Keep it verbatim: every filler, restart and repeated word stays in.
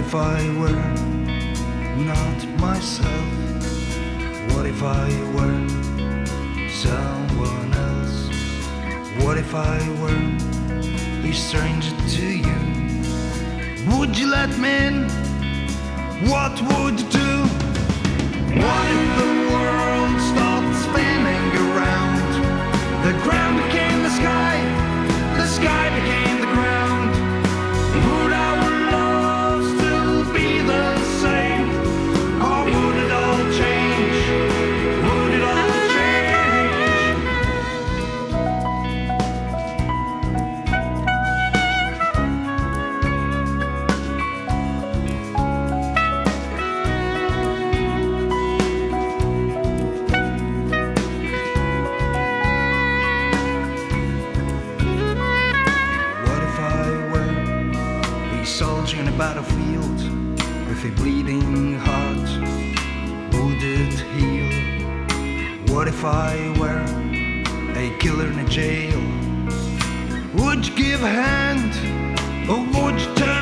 if I were not myself? What if I were someone else? What if I were a stranger to you? Would you let me in? What would you do? What if the world stopped spinning around? The ground became the sky, the sky became the ground. Would our love still be the same? Or would it all change? Would it all change? What if I were a soldier in a battlefield with a bleeding heart? Would it heal? What if I were a killer in a jail? Would you give a hand or would you turn